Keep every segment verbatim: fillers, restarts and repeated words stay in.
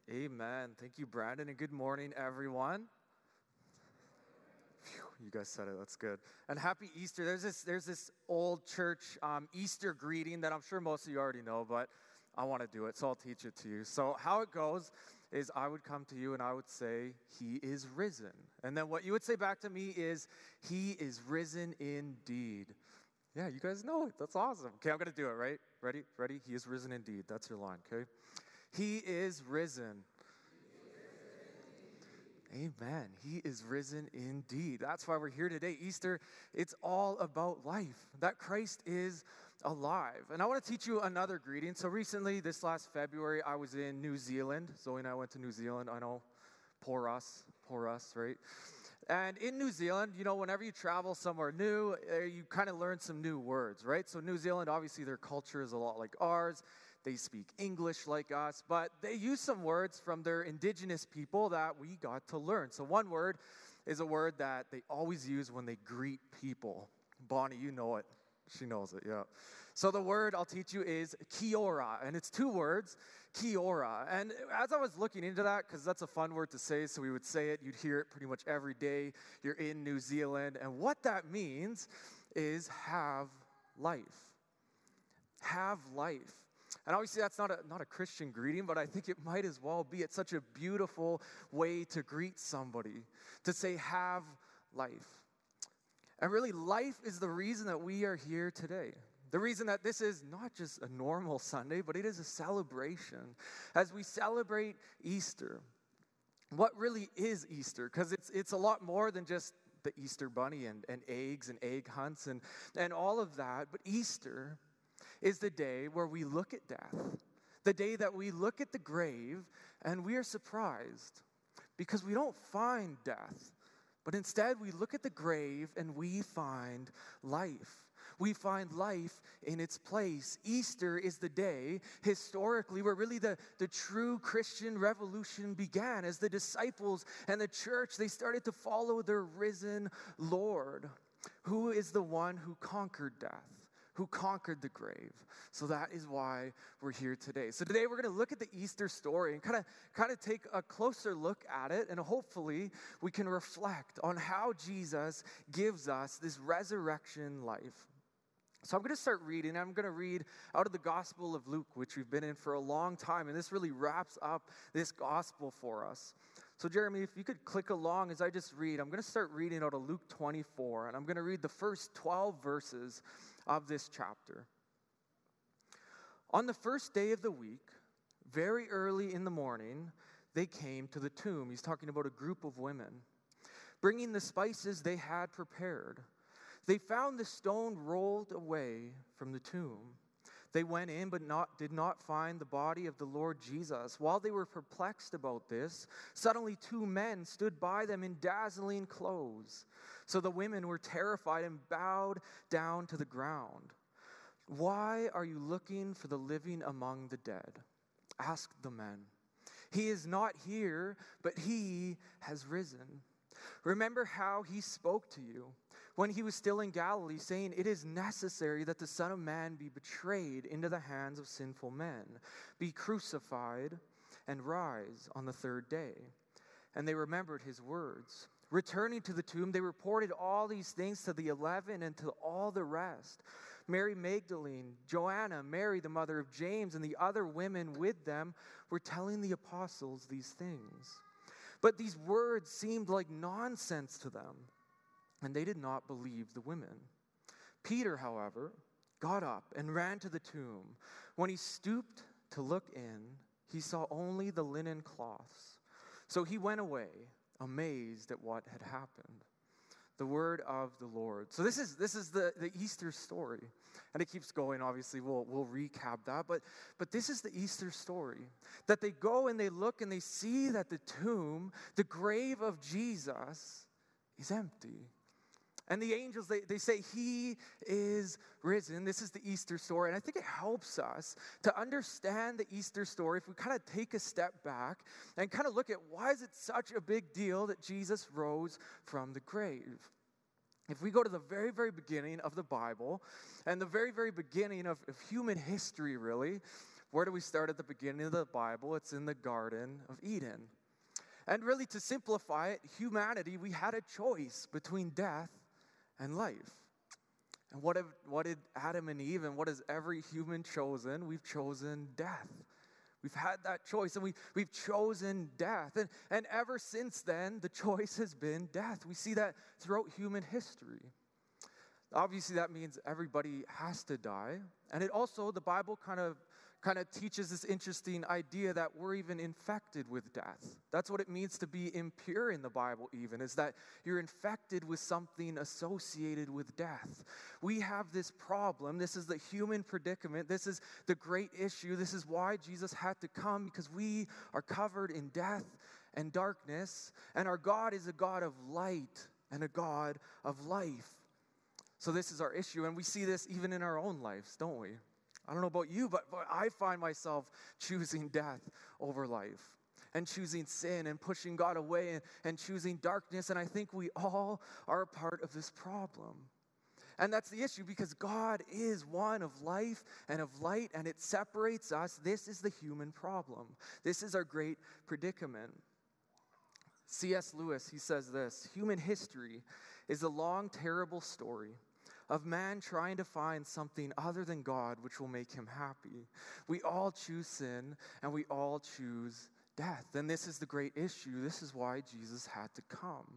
Amen. Thank you, Brandon, and good morning, everyone. Phew, you guys said it. That's good. And happy Easter. There's this there's this old church um, Easter greeting that I'm sure most of you already know, but I want to do it, so I'll teach it to you. So how it goes is I would come to you and I would say, "He is risen." And then what you would say back to me is, "He is risen indeed." Yeah, you guys know it. That's awesome. Okay, I'm going to do it, right? Ready? Ready? He is risen indeed. That's your line, okay? He is risen. Amen. He is risen indeed. That's why we're here today. Easter, it's all about life, that Christ is alive. And I want to teach you another greeting. So recently, this last February, I was in New Zealand. Zoe and I went to New Zealand. I know, poor us, poor us, right? And in New Zealand, you know, whenever you travel somewhere new, you kind of learn some new words, right? So New Zealand, obviously, their culture is a lot like ours. They speak English like us, but they use some words from their indigenous people that we got to learn. So one word is a word that they always use when they greet people. Bonnie, you know it. She knows it, yeah. So the word I'll teach you is kia ora, and it's two words, kia ora. And as I was looking into that, because that's a fun word to say, so we would say it, you'd hear it pretty much every day you're in New Zealand. And what that means is have life. Have life. And obviously that's not a not a Christian greeting, but I think it might as well be. It's such a beautiful way to greet somebody, to say have life. And really, life is the reason that we are here today. The reason that this is not just a normal Sunday, but it is a celebration. As we celebrate Easter, what really is Easter? Because it's it's a lot more than just the Easter bunny and, and eggs and egg hunts and, and all of that. But Easter is the day where we look at death, the day that we look at the grave and we are surprised because we don't find death, but instead we look at the grave and we find life. We find life in its place. Easter is the day, historically, where really the, the true Christian revolution began as the disciples and the church, they started to follow their risen Lord, who is the one who conquered death, who conquered the grave. So that is why we're here today. So today we're going to look at the Easter story and kind of kind of take a closer look at it, and hopefully we can reflect on how Jesus gives us this resurrection life. So I'm going to start reading. I'm going to read out of the Gospel of Luke, which we've been in for a long time, and this really wraps up this gospel for us. So Jeremy, if you could click along as I just read, I'm going to start reading out of Luke twenty-four, and I'm going to read the first twelve verses of this chapter. On the first day of the week, very early in the morning, they came to the tomb. He's talking about a group of women, bringing the spices they had prepared. They found the stone rolled away from the tomb. They went in, but not, did not find the body of the Lord Jesus. While they were perplexed about this, suddenly two men stood by them in dazzling clothes. So the women were terrified and bowed down to the ground. "Why are you looking for the living among the dead?" asked the men. "He is not here, but he has risen. Remember how he spoke to you when he was still in Galilee, saying, 'It is necessary that the Son of Man be betrayed into the hands of sinful men, be crucified, and rise on the third day.' And they remembered his words. Returning to the tomb, they reported all these things to the eleven and to all the rest. Mary Magdalene, Joanna, Mary the mother of James, and the other women with them were telling the apostles these things. But these words seemed like nonsense to them, and they did not believe the women. Peter, however, got up and ran to the tomb. When he stooped to look in, he saw only the linen cloths. So he went away, amazed at what had happened." The word of the Lord. So this is this is the, the Easter story. And it keeps going, obviously, we'll we'll recap that. But but this is the Easter story. That they go and they look and they see that the tomb, the grave of Jesus, is empty. And the angels, they, they say, he is risen. This is the Easter story. And I think it helps us to understand the Easter story if we kind of take a step back and kind of look at why is it such a big deal that Jesus rose from the grave. If we go to the very, very beginning of the Bible and the very, very beginning of, of human history, really, Where do we start at the beginning of the Bible? It's in the Garden of Eden. And really, to simplify it, humanity, we had a choice between death and life. And what, have, what did Adam and Eve and what has every human chosen? We've chosen death. We've had that choice, and we, we've chosen death. And, and ever since then, the choice has been death. We see that throughout human history. Obviously, that means everybody has to die. And it also, the Bible kind of kind of teaches this interesting idea that we're even infected with death. That's what it means to be impure in the Bible even, is that you're infected with something associated with death. We have this problem. This is the human predicament. This is the great issue. This is why Jesus had to come, because we are covered in death and darkness, and our God is a God of light and a God of life. So this is our issue, and we see this even in our own lives, don't we? I don't know about you, but, but I find myself choosing death over life and choosing sin and pushing God away and, and choosing darkness. And I think we all are a part of this problem. And that's the issue, because God is one of life and of light, and it separates us. This is the human problem. This is our great predicament. C S Lewis, he says this: human history is a long, terrible story of man trying to find something other than God which will make him happy. We all choose sin, and we all choose death. And this is the great issue. This is why Jesus had to come.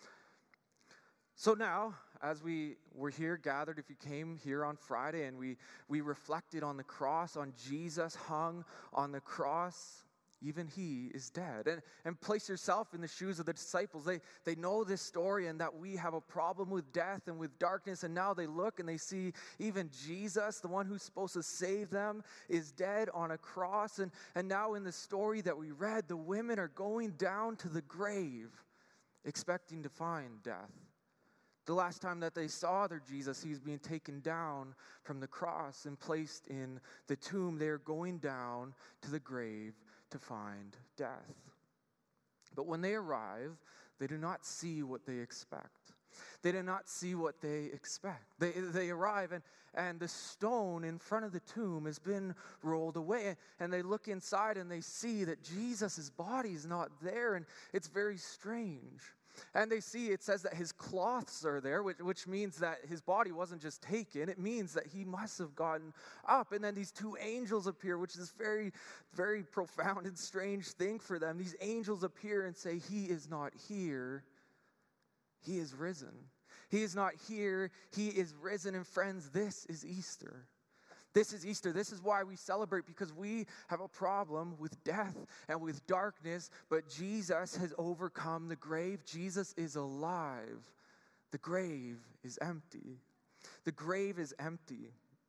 So now, as we were here gathered, if you came here on Friday and we, we reflected on the cross, on Jesus hung on the cross, even he is dead. And, and place yourself in the shoes of the disciples. They, they know this story and that we have a problem with death and with darkness. And now they look and they see even Jesus, the one who's supposed to save them, is dead on a cross. And, and now in the story that we read, the women are going down to the grave expecting to find death. The last time that they saw their Jesus, he was being taken down from the cross and placed in the tomb. They are going down to the grave to find death. But when they arrive, they do not see what they expect. They do not see what they expect. They, they arrive, and, and the stone in front of the tomb has been rolled away. And they look inside and they see that Jesus' body is not there, and it's very strange. And they see, it says that his cloths are there, which, which means that his body wasn't just taken. It means that he must have gotten up. And then these two angels appear, which is very, very profound and strange thing for them. These angels appear and say, he is not here. He is risen. He is not here. He is risen. And friends, this is Easter. This is Easter. This is why we celebrate, because we have a problem with death and with darkness, but Jesus has overcome the grave. Jesus is alive. The grave is empty. The grave is empty.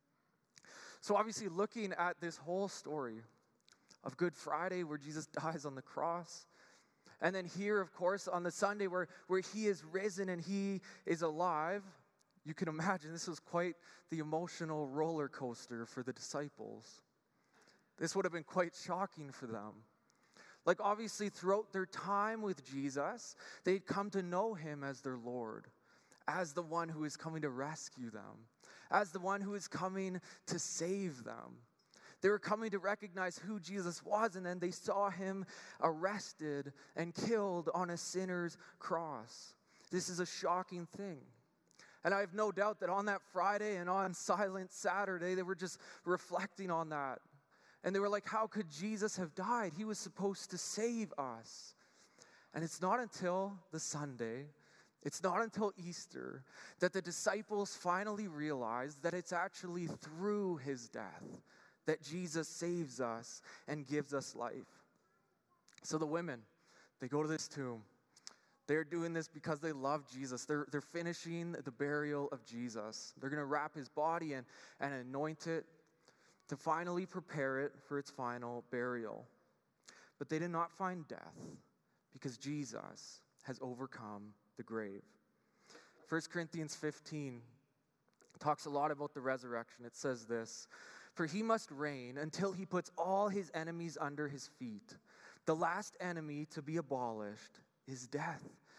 So obviously, looking at this whole story of Good Friday, where Jesus dies on the cross, and then here, of course, on the Sunday where, where he is risen and he is alive, you can imagine this was quite the emotional roller coaster for the disciples. This would have been quite shocking for them. Like, obviously, throughout their time with Jesus, they'd come to know him as their Lord, as the one who is coming to rescue them, as the one who is coming to save them. They were coming to recognize who Jesus was, and then they saw him arrested and killed on a sinner's cross. This is a shocking thing. And I have no doubt that on that Friday and on Silent Saturday, they were just reflecting on that. And they were like, how could Jesus have died? He was supposed to save us. And it's not until the Sunday, it's not until Easter, that the disciples finally realized that it's actually through his death that Jesus saves us and gives us life. So the women, they go to this tomb. They're doing this because they love Jesus. They're, they're finishing the burial of Jesus. They're going to wrap his body and, and anoint it to finally prepare it for its final burial. But they did not find death because Jesus has overcome the grave. First Corinthians fifteen talks a lot about the resurrection. It says this: for he must reign until he puts all his enemies under his feet. The last enemy to be abolished is death.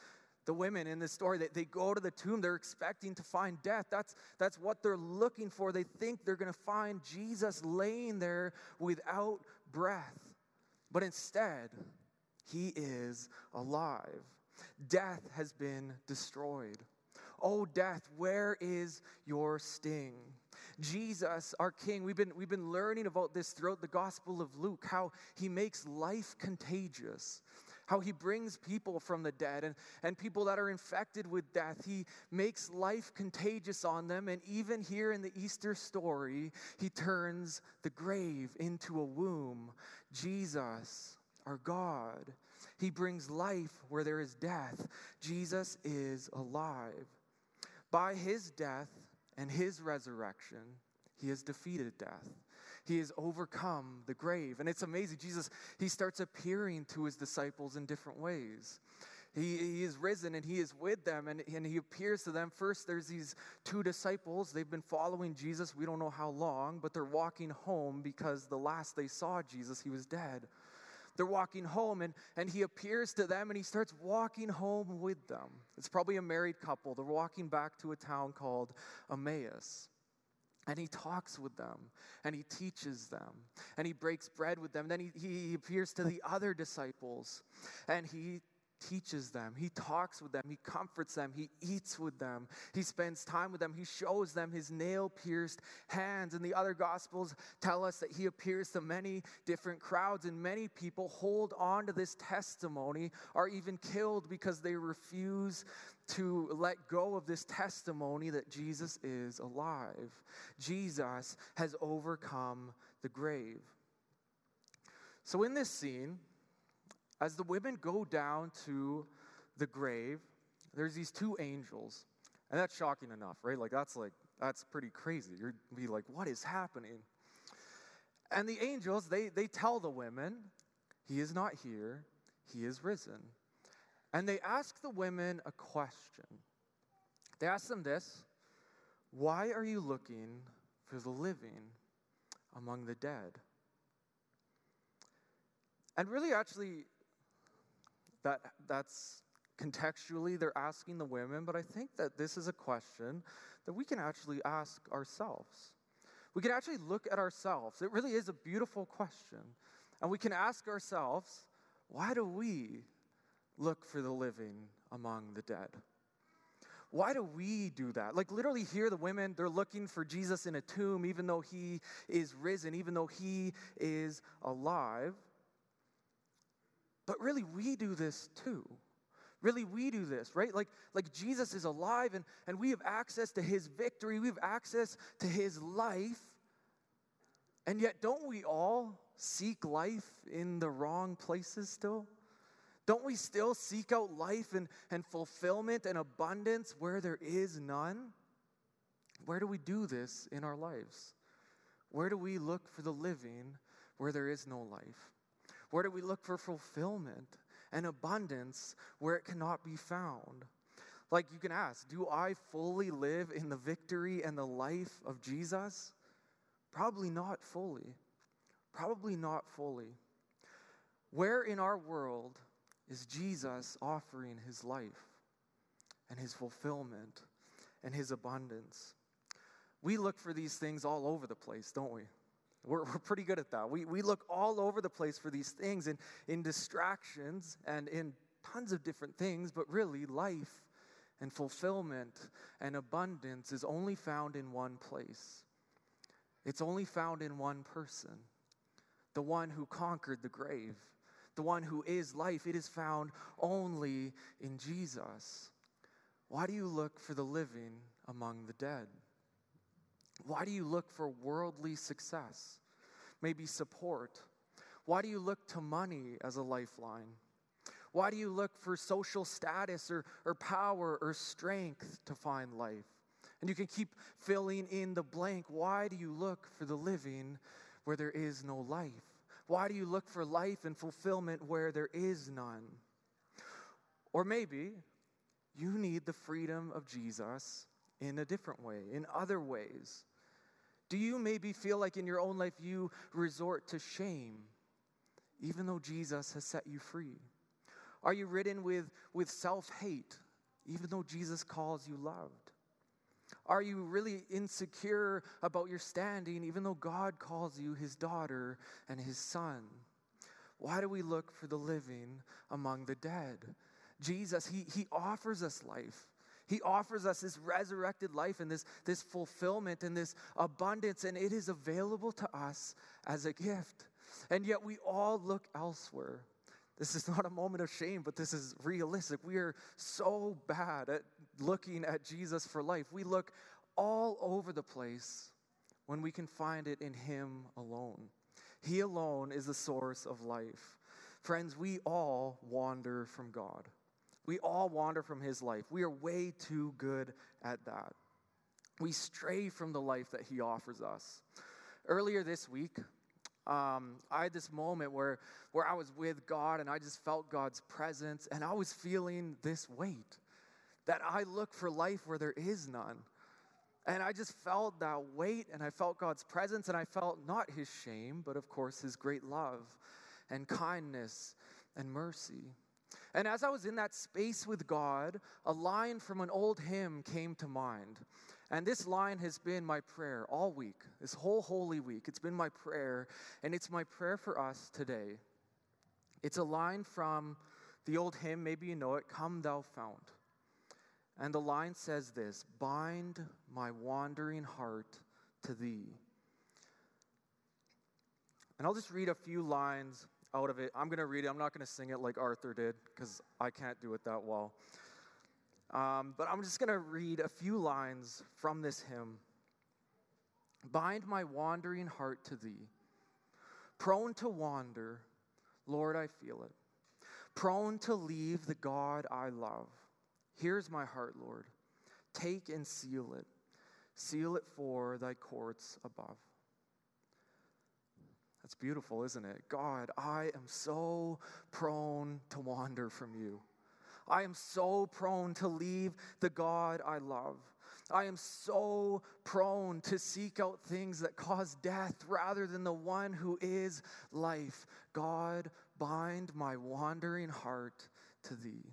The women in this story, they, they go to the tomb, they're expecting to find death. That's, that's what they're looking for. They think they're going to find Jesus laying there without breath. But instead, he is alive. Death has been destroyed. Oh, death, where is your sting? Jesus, our King, we've been, we've been learning about this throughout the Gospel of Luke, how he makes life contagious, how he brings people from the dead and, and people that are infected with death. He makes life contagious on them. And even here in the Easter story, he turns the grave into a womb. Jesus, our God, he brings life where there is death. Jesus is alive. By his death and his resurrection, he has defeated death. He has overcome the grave. And it's amazing. Jesus, he starts appearing to his disciples in different ways. He, he is risen and he is with them and, and he appears to them. First, there's these two disciples. They've been following Jesus. We don't know how long, but they're walking home because the last they saw Jesus, he was dead. They're walking home, and, and he appears to them, and he starts walking home with them. It's probably a married couple. They're walking back to a town called Emmaus. And he talks with them, and he teaches them, and he breaks bread with them. Then he, he appears to the other disciples, and he teaches them. He talks with them. He comforts them. He eats with them. He spends time with them. He shows them his nail-pierced hands. And the other Gospels tell us that he appears to many different crowds, and many people hold on to this testimony, are even killed because they refuse to let go of this testimony that Jesus is alive. Jesus has overcome the grave. So in this scene, as the women go down to the grave, there's these two angels. And that's shocking enough, right? Like, that's like, that's pretty crazy. You'd be like, what is happening? And the angels, they, they tell the women, he is not here, he is risen. And they ask the women a question. They ask them this: why are you looking for the living among the dead? And really, actually, that that's contextually, they're asking the women, but I think that this is a question that we can actually ask ourselves. We can actually look at ourselves. It really is a beautiful question. And we can ask ourselves, why do we look for the living among the dead? Why do we do that? Like, literally here, the women, they're looking for Jesus in a tomb, even though he is risen, even though he is alive. But really, we do this too. Really, we do this, right? Like, like Jesus is alive, and, and we have access to his victory. We have access to his life. And yet, don't we all seek life in the wrong places still? Don't we still seek out life and, and fulfillment and abundance where there is none? Where do we do this in our lives? Where do we look for the living where there is no life? Where do we look for fulfillment and abundance where it cannot be found? Like, you can ask, do I fully live in the victory and the life of Jesus? Probably not fully. Probably not fully. Where in our world is Jesus offering his life and his fulfillment and his abundance? We look for these things all over the place, don't we? We're, we're pretty good at that. We, we look all over the place for these things in, in distractions and in tons of different things, but really life and fulfillment and abundance is only found in one place. It's only found in one person, the one who conquered the grave, the one who is life. It is found only in Jesus. Why do you look for the living among the dead? Why do you look for worldly success, maybe support? Why do you look to money as a lifeline? Why do you look for social status or, or power or strength to find life? And you can keep filling in the blank. Why do you look for the living where there is no life? Why do you look for life and fulfillment where there is none? Or maybe you need the freedom of Jesus in a different way, in other ways. Do you maybe feel like in your own life you resort to shame, even though Jesus has set you free? Are you ridden with, with self-hate even though Jesus calls you loved? Are you really insecure about your standing, even though God calls you his daughter and his son? Why do we look for the living among the dead? Jesus, he, he offers us life. He offers us this resurrected life and this, this fulfillment and this abundance, and it is available to us as a gift. And yet we all look elsewhere. This is not a moment of shame, but this is realistic. We are so bad at looking at Jesus for life. We look all over the place when we can find it in him alone. He alone is the source of life. Friends, we all wander from God. We all wander from his life. We are way too good at that. We stray from the life that he offers us. Earlier this week, um, I had this moment where, where I was with God and I just felt God's presence, and I was feeling this weight that I look for life where there is none. And I just felt that weight, and I felt God's presence, and I felt not his shame, but of course his great love and kindness and mercy. And as I was in that space with God, a line from an old hymn came to mind. And this line has been my prayer all week, this whole Holy Week. It's been my prayer, and it's my prayer for us today. It's a line from the old hymn, maybe you know it, Come Thou Fount. And the line says this: bind my wandering heart to thee. And I'll just read a few lines out of it. I'm going to read it. I'm not going to sing it like Arthur did, because I can't do it that well. Um, but I'm just going to read a few lines from this hymn. Bind my wandering heart to thee. Prone to wander, Lord, I feel it. Prone to leave the God I love. Here's my heart, Lord. Take and seal it. Seal it for thy courts above. That's beautiful, isn't it? God, I am so prone to wander from you. I am so prone to leave the God I love. I am so prone to seek out things that cause death rather than the one who is life. God, bind my wandering heart to thee.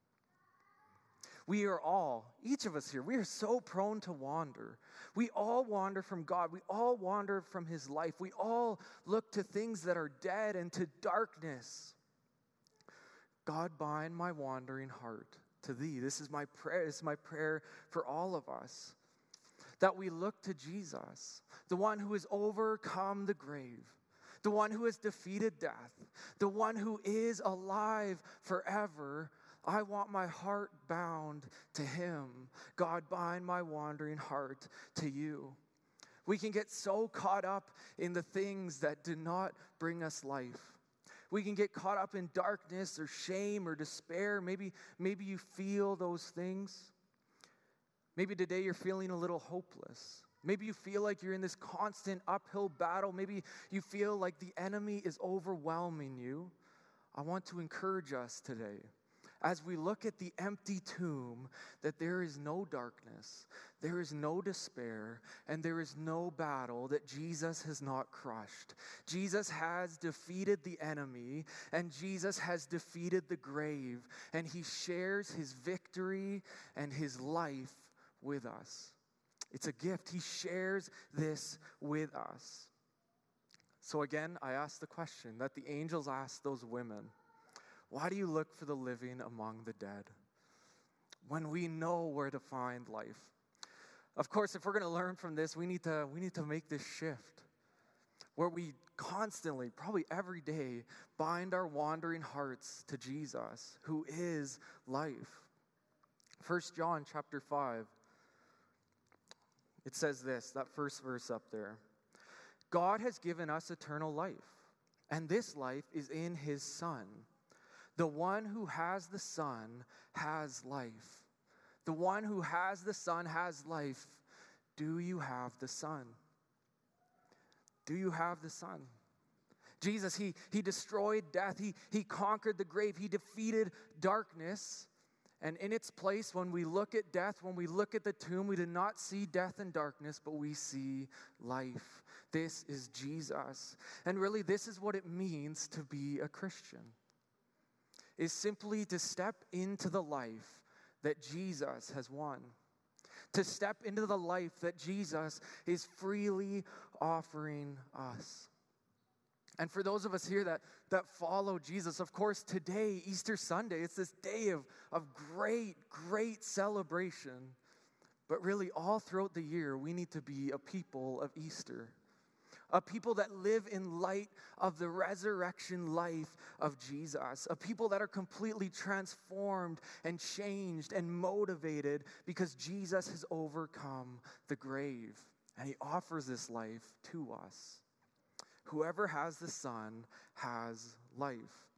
We are all, each of us here, we are so prone to wander. We all wander from God. We all wander from his life. We all look to things that are dead and to darkness. God, bind my wandering heart to thee. This is my prayer. This is my prayer for all of us. That we look to Jesus, the one who has overcome the grave, the one who has defeated death, the one who is alive forever. I want my heart bound to him. God, bind my wandering heart to you. We can get so caught up in the things that do not bring us life. We can get caught up in darkness or shame or despair. Maybe, maybe you feel those things. Maybe today you're feeling a little hopeless. Maybe you feel like you're in this constant uphill battle. Maybe you feel like the enemy is overwhelming you. I want to encourage us today, as we look at the empty tomb, that there is no darkness, there is no despair, and there is no battle that Jesus has not crushed. Jesus has defeated the enemy, and Jesus has defeated the grave, and he shares his victory and his life with us. It's a gift. He shares this with us. So again, I ask the question that the angels asked those women: why do you look for the living among the dead when we know where to find life? Of course, if we're going to learn from this, we need to we need to make this shift where we constantly, probably every day, bind our wandering hearts to Jesus, who is life. First John chapter five, it says this, that first verse up there. God has given us eternal life, and this life is in his Son. The one who has the Son has life. The one who has the Son has life. Do you have the Son? Do you have the Son? Jesus, he, he destroyed death. He, he conquered the grave. He defeated darkness. And in its place, when we look at death, when we look at the tomb, we do not see death and darkness, but we see life. This is Jesus. And really, this is what it means to be a Christian. Is simply to step into the life that Jesus has won, to step into the life that Jesus is freely offering us. And for those of us here that, that follow Jesus, of course, today, Easter Sunday, it's this day of, of great, great celebration. But really, all throughout the year, we need to be a people of Easter, a people that live in light of the resurrection life of Jesus, a people that are completely transformed and changed and motivated because Jesus has overcome the grave, and he offers this life to us. Whoever has the Son has life.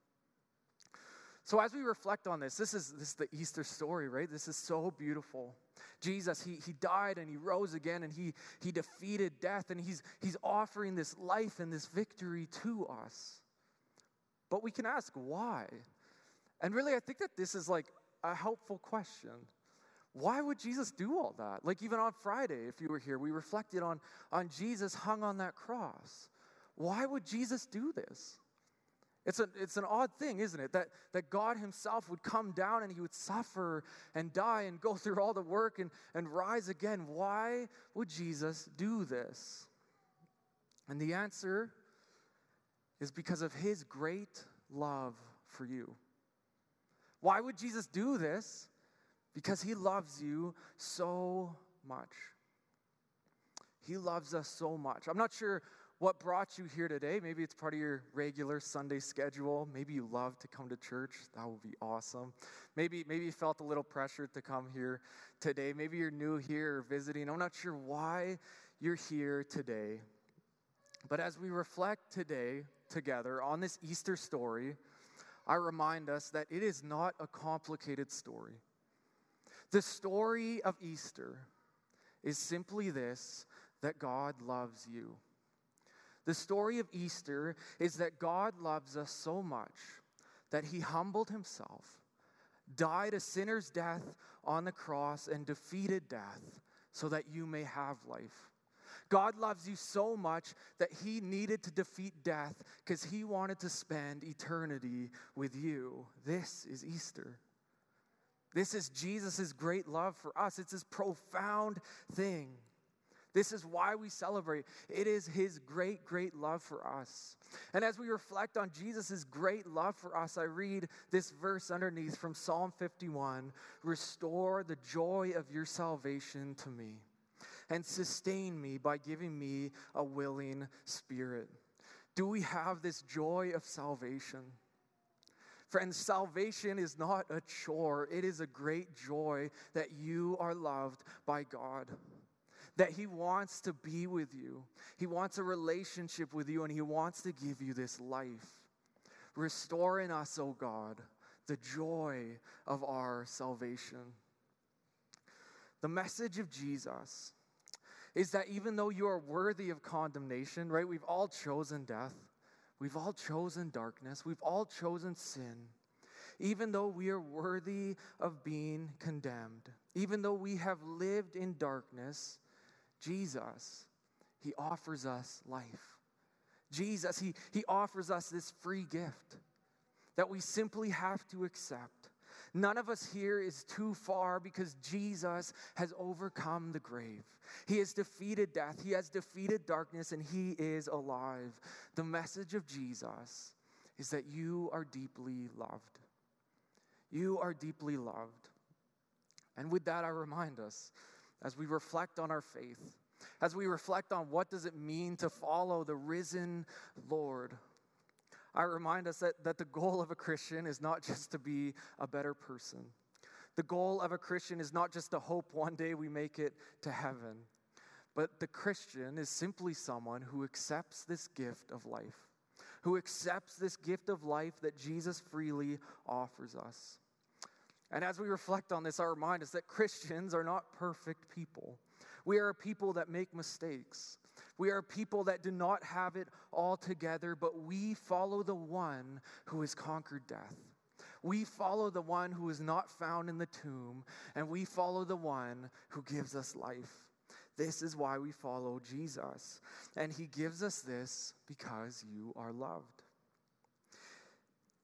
So as we reflect on this, this is, this is the Easter story, right? This is so beautiful. Jesus, he, he died and he rose again, and he, he defeated death, and he's, he's offering this life and this victory to us. But we can ask why. And really, I think that this is like a helpful question. Why would Jesus do all that? Like even on Friday, if you were here, we reflected on, on Jesus hung on that cross. Why would Jesus do this? It's, a, it's an odd thing, isn't it? That, that God himself would come down and he would suffer and die and go through all the work and, and rise again. Why would Jesus do this? And the answer is because of his great love for you. Why would Jesus do this? Because he loves you so much. He loves us so much. I'm not sure what brought you here today. Maybe it's part of your regular Sunday schedule. Maybe you love to come to church. That would be awesome. Maybe, maybe you felt a little pressure to come here today. Maybe you're new here or visiting. I'm not sure why you're here today. But as we reflect today together on this Easter story, I remind us that it is not a complicated story. The story of Easter is simply this, that God loves you. The story of Easter is that God loves us so much that he humbled himself, died a sinner's death on the cross, and defeated death so that you may have life. God loves you so much that he needed to defeat death because he wanted to spend eternity with you. This is Easter. This is Jesus' great love for us. It's this profound thing. This is why we celebrate. It is his great, great love for us. And as we reflect on Jesus' great love for us, I read this verse underneath from Psalm fifty-one. Restore the joy of your salvation to me, and sustain me by giving me a willing spirit. Do we have this joy of salvation? Friends, salvation is not a chore. It is a great joy that you are loved by God, that he wants to be with you. He wants a relationship with you, and he wants to give you this life. Restore in us, O God, the joy of our salvation. The message of Jesus is that even though you are worthy of condemnation, right? We've all chosen death. We've all chosen darkness. We've all chosen sin. Even though we are worthy of being condemned, even though we have lived in darkness, Jesus, he offers us life. Jesus, he, he offers us this free gift that we simply have to accept. None of us here is too far because Jesus has overcome the grave. He has defeated death. He has defeated darkness, and he is alive. The message of Jesus is that you are deeply loved. You are deeply loved. And with that, I remind us, as we reflect on our faith, as we reflect on what does it mean to follow the risen Lord, I remind us that, that the goal of a Christian is not just to be a better person. The goal of a Christian is not just to hope one day we make it to heaven, but the Christian is simply someone who accepts this gift of life, who accepts this gift of life that Jesus freely offers us. And as we reflect on this, I remind us that Christians are not perfect people. We are a people that make mistakes. We are a people that do not have it all together, but we follow the one who has conquered death. We follow the one who is not found in the tomb, and we follow the one who gives us life. This is why we follow Jesus, and he gives us this because you are loved.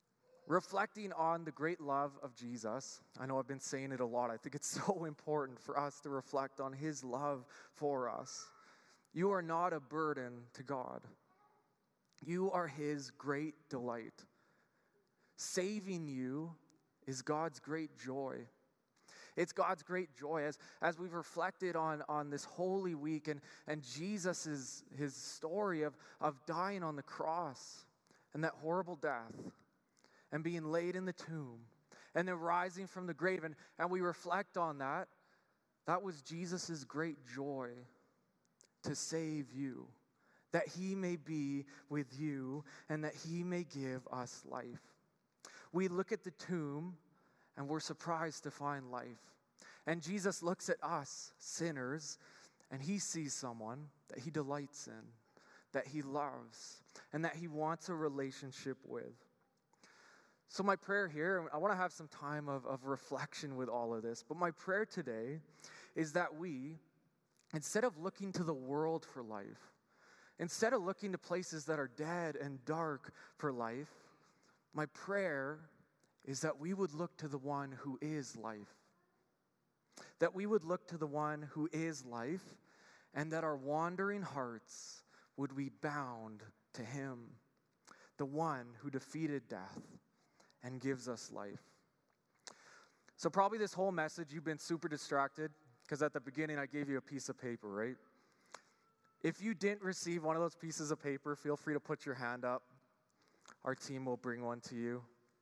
reflecting on the great love of Jesus. I know I've been saying it a lot. I think it's so important for us to reflect on his love for us. You are not a burden to God. You are his great delight. Saving you is God's great joy. It's God's great joy as, as we've reflected on, on this Holy Week and, and Jesus' his story of, of dying on the cross and that horrible death and being laid in the tomb and then rising from the grave. And, and we reflect on that. That was Jesus' great joy to save you, that he may be with you and that he may give us life. We look at the tomb and we're surprised to find life. And Jesus looks at us, sinners, and he sees someone that he delights in, that he loves, and that he wants a relationship with. So my prayer here, I want to have some time of, of reflection with all of this, but my prayer today is that we, instead of looking to the world for life, instead of looking to places that are dead and dark for life, my prayer is that we would look to the one who is life. That we would look to the one who is life, and that our wandering hearts would be bound to him, the one who defeated death and gives us life. So probably this whole message, you've been super distracted, because at the beginning I gave you a piece of paper, right? If you didn't receive one of those pieces of paper, feel free to put your hand up. Our team will bring one to you.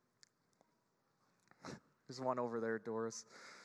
There's one over there, Doris.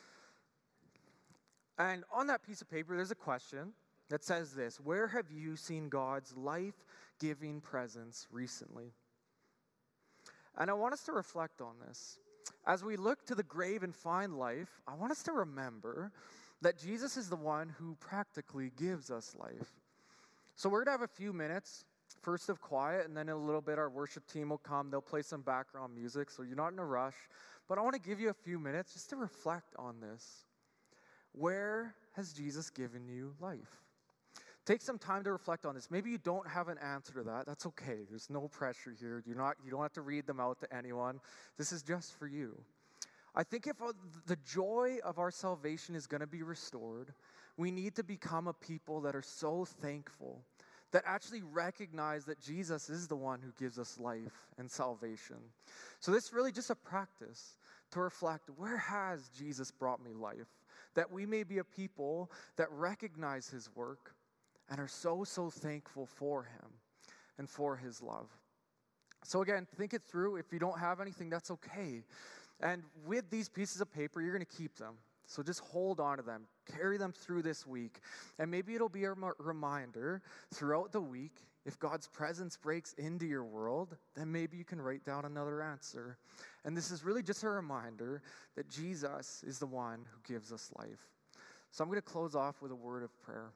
And on that piece of paper, there's a question that says this: where have you seen God's life-giving presence recently? And I want us to reflect on this. As we look to the grave and find life, I want us to remember that Jesus is the one who practically gives us life. So we're going to have a few minutes, first of quiet, and then in a little bit our worship team will come. They'll play some background music, so you're not in a rush. But I want to give you a few minutes just to reflect on this. Where has Jesus given you life? Take some time to reflect on this. Maybe you don't have an answer to that. That's okay. There's no pressure here. You're not, you don't have to read them out to anyone. This is just for you. I think if the joy of our salvation is going to be restored, we need to become a people that are so thankful, that actually recognize that Jesus is the one who gives us life and salvation. So this is really just a practice to reflect, where has Jesus brought me life? That we may be a people that recognize his work and are so, so thankful for him and for his love. So again, think it through. If you don't have anything, that's okay. And with these pieces of paper, you're going to keep them. So just hold on to them. Carry them through this week. And maybe it'll be a reminder throughout the week, if God's presence breaks into your world, then maybe you can write down another answer. And this is really just a reminder that Jesus is the one who gives us life. So I'm going to close off with a word of prayer.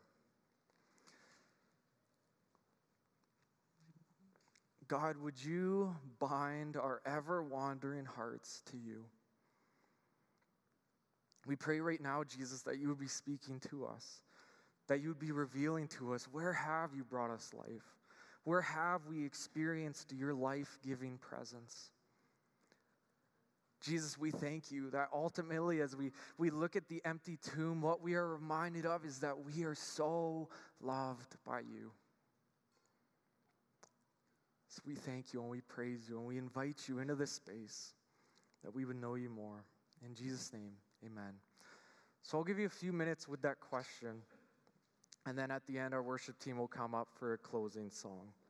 God, would you bind our ever-wandering hearts to you? We pray right now, Jesus, that you would be speaking to us, that you would be revealing to us, where have you brought us life? Where have we experienced your life-giving presence? Jesus, we thank you that ultimately as we, we look at the empty tomb, what we are reminded of is that we are so loved by you. So we thank you and we praise you and we invite you into this space that we would know you more. In Jesus' name, amen. So I'll give you a few minutes with that question, and then at the end our worship team will come up for a closing song.